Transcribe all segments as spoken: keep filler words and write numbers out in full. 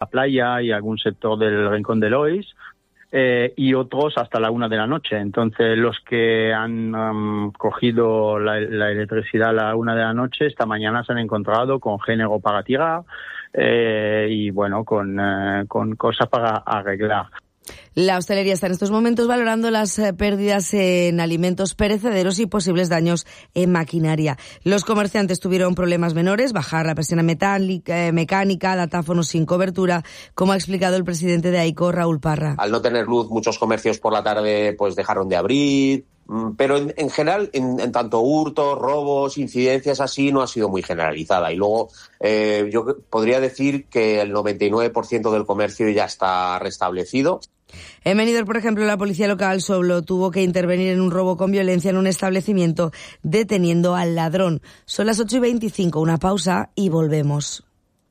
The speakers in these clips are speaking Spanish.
playa y algún sector del Rincón de Lois, eh, y otros hasta la una de la noche. Entonces, los que han um, cogido la, la electricidad a la una de la noche, esta mañana se han encontrado con género para tirar eh, y, bueno, con, eh, con cosas para arreglar. La hostelería está en estos momentos valorando las pérdidas en alimentos perecederos y posibles daños en maquinaria. Los comerciantes tuvieron problemas menores, bajar la presión metálica, eh, mecánica, datáfonos sin cobertura, como ha explicado el presidente de AICO, Raúl Parra. Al no tener luz, muchos comercios por la tarde pues dejaron de abrir, pero en, en general, en, en tanto hurtos, robos, incidencias así, no ha sido muy generalizada. Y luego eh, yo podría decir que el noventa y nueve por ciento del comercio ya está restablecido. En Benidorm, por ejemplo, la policía local solo tuvo que intervenir en un robo con violencia en un establecimiento deteniendo al ladrón. Son las ocho y veinticinco, una pausa y volvemos.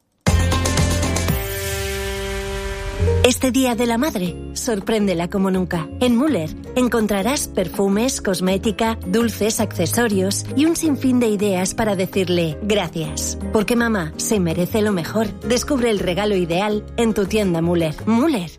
Este Día de la Madre, sorpréndela como nunca. En Müller encontrarás perfumes, cosmética, dulces, accesorios y un sinfín de ideas para decirle gracias. Porque mamá se merece lo mejor. Descubre el regalo ideal en tu tienda Müller. Müller.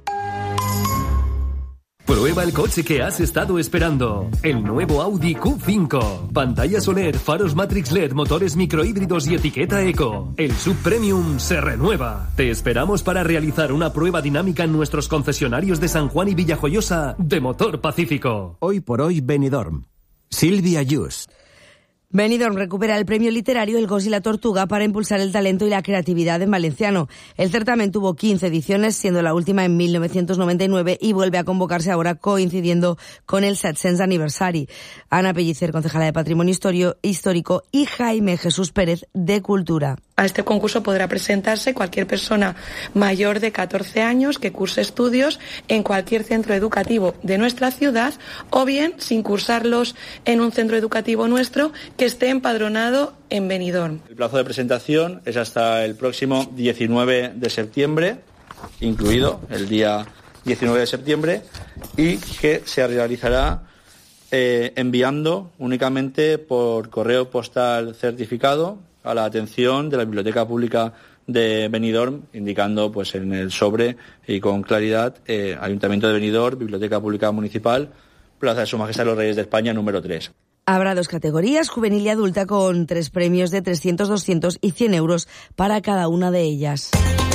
Prueba el coche que has estado esperando. El nuevo Audi Q cinco. Pantalla Soler, faros Matrix L E D, motores microhíbridos y etiqueta Eco. El Sub Premium se renueva. Te esperamos para realizar una prueba dinámica en nuestros concesionarios de San Juan y Villajoyosa de Motor Pacífico. Hoy por hoy Benidorm. Silvia Yus. Benidorm recupera el premio literario El Gos y la Tortuga para impulsar el talento y la creatividad en valenciano. El certamen tuvo quince ediciones, siendo la última en mil novecientos noventa y nueve, y vuelve a convocarse ahora coincidiendo con el setecientos aniversari. Ana Pellicer, concejala de Patrimonio Histórico, y Jaime Jesús Pérez, de Cultura. A este concurso podrá presentarse cualquier persona mayor de catorce años que curse estudios en cualquier centro educativo de nuestra ciudad o bien sin cursarlos en un centro educativo nuestro que esté empadronado en Benidorm. El plazo de presentación es hasta el próximo diecinueve de septiembre, incluido el día diecinueve de septiembre, y que se realizará eh, enviando únicamente por correo postal certificado a la atención de la Biblioteca Pública de Benidorm, indicando pues en el sobre y con claridad eh, Ayuntamiento de Benidorm, Biblioteca Pública Municipal, Plaza de Su Majestad los Reyes de España, número tres. Habrá dos categorías, juvenil y adulta, con tres premios de trescientos, doscientos y cien euros para cada una de ellas.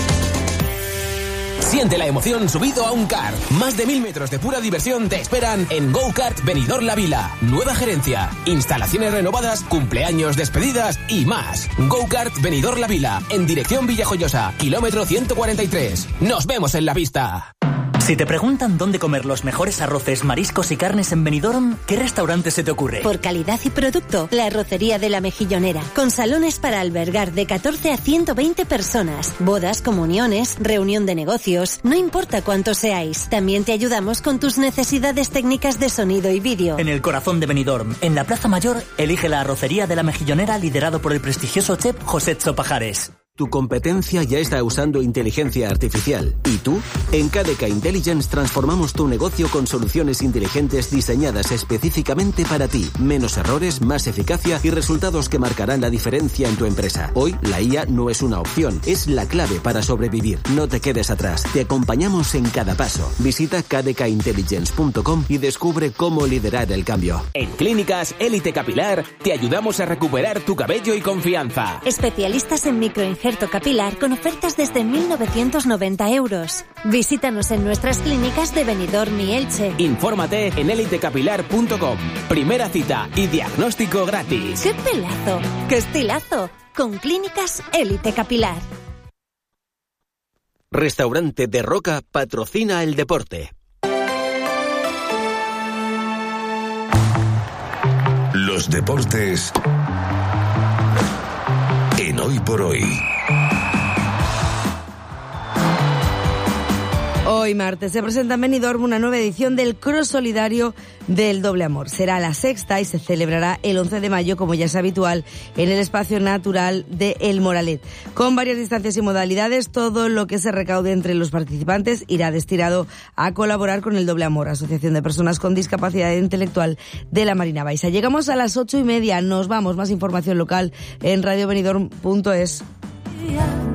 Siente la emoción subido a un kart. Más de mil metros de pura diversión te esperan en Go Kart Benidorm La Vila. Nueva gerencia, instalaciones renovadas, cumpleaños, despedidas y más. Go Kart Benidorm La Vila, en dirección Villajoyosa, kilómetro ciento cuarenta y tres. Nos vemos en la pista. Si te preguntan dónde comer los mejores arroces, mariscos y carnes en Benidorm, ¿qué restaurante se te ocurre? Por calidad y producto, la Arrocería de la Mejillonera, con salones para albergar de catorce a ciento veinte personas, bodas, comuniones, reunión de negocios, no importa cuántos seáis, también te ayudamos con tus necesidades técnicas de sonido y vídeo. En el corazón de Benidorm, en la Plaza Mayor, elige la Arrocería de la Mejillonera, liderado por el prestigioso chef José Pajares. Tu competencia ya está usando inteligencia artificial. ¿Y tú? En K D K Intelligence transformamos tu negocio con soluciones inteligentes diseñadas específicamente para ti. Menos errores, más eficacia y resultados que marcarán la diferencia en tu empresa. Hoy, la I A no es una opción, es la clave para sobrevivir. No te quedes atrás. Te acompañamos en cada paso. Visita k d k intelligence punto com y descubre cómo liderar el cambio. En Clínicas Élite Capilar te ayudamos a recuperar tu cabello y confianza. Especialistas en microinjerto capilar con ofertas desde mil novecientos noventa euros. Visítanos en nuestras clínicas de Benidorm y Elche. Infórmate en élite capilar punto com. Primera cita y diagnóstico gratis. ¡Qué pelazo! ¡Qué estilazo! Con Clínicas Élite Capilar. Restaurante de Roca patrocina el deporte. Los deportes en Hoy por Hoy. Hoy martes se presenta en Benidorm una nueva edición del Cross Solidario del Doble Amor. Será la sexta y se celebrará el once de mayo, como ya es habitual, en el espacio natural de El Moralet. Con varias distancias y modalidades, todo lo que se recaude entre los participantes irá destinado a colaborar con el Doble Amor, Asociación de Personas con Discapacidad Intelectual de la Marina Baixa. Llegamos a las ocho y media, nos vamos. Más información local en radio benidorm punto es.